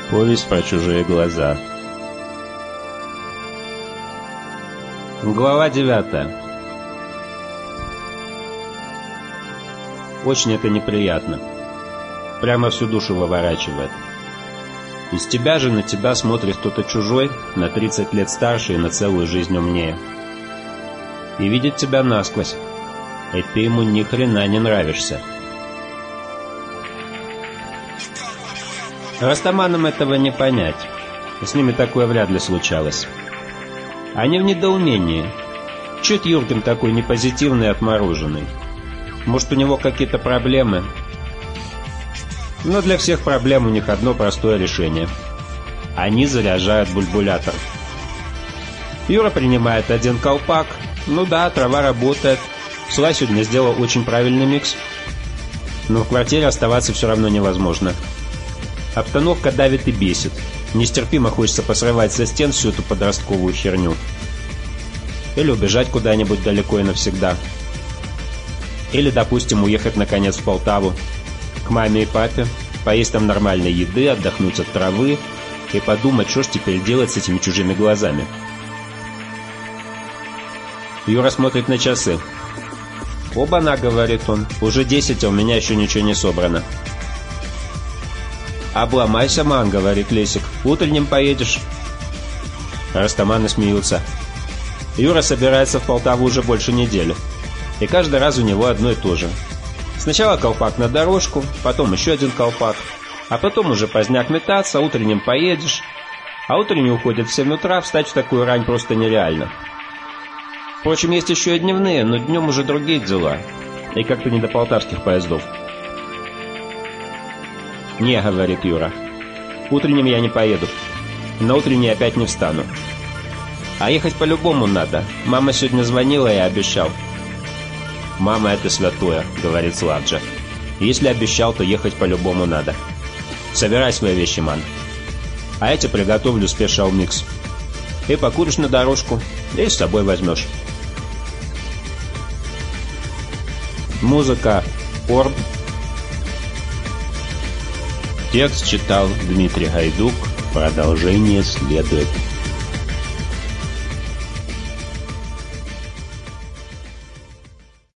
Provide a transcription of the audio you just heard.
Повесть про чужие глаза. Глава 9. Очень это неприятно. Прямо всю душу выворачивает. Из тебя же на тебя смотрит кто-то чужой, на 30 лет старше и на целую жизнь умнее. И видит тебя насквозь. И ты ему ни хрена не нравишься. Растаманам этого не понять. С ними такое вряд ли случалось. Они в недоумении. Чуть Юрген такой непозитивный и отмороженный? Может, у него какие-то проблемы? Но для всех проблем у них одно простое решение. Они заряжают бульбулятор. Юра принимает один колпак. Ну да, трава работает. Сла сегодня сделал очень правильный микс. Но в квартире оставаться все равно невозможно. Обстановка давит и бесит. Нестерпимо хочется посрывать со стен всю эту подростковую херню. Или убежать куда-нибудь далеко и навсегда. Или, допустим, уехать наконец в Полтаву. К маме и папе. Поесть там нормальной еды, отдохнуть от травы. И подумать, что ж теперь делать с этими чужими глазами. Юра смотрит на часы. «Оба-на», — говорит он. «Уже 10, а у меня еще ничего не собрано». «Обломайся, ман», — говорит Лесик. «Утренним поедешь». Растаманы смеются. Юра собирается в Полтаву уже больше недели. И каждый раз у него одно и то же. Сначала колпак на дорожку, потом еще один колпак. А потом уже поздняк метаться, утренним поедешь. А утренний уходит в 7 утра, встать в такую рань просто нереально. Впрочем, есть еще и дневные, но днем уже другие дела. И как-то не до полтавских поездов. «Не», — говорит Юра, — «утренним я не поеду. На утренний опять не встану. А ехать по-любому надо. Мама сегодня звонила и обещал». «Мама — это святое», — говорит Славджа. «Если обещал, то ехать по-любому надо. Собирай свои вещи, ман. А я тебе приготовлю спешл микс. И покуришь на дорожку, и с собой возьмешь». Музыка «Орб». Текст читал Дмитрий Гайдук. Продолжение следует.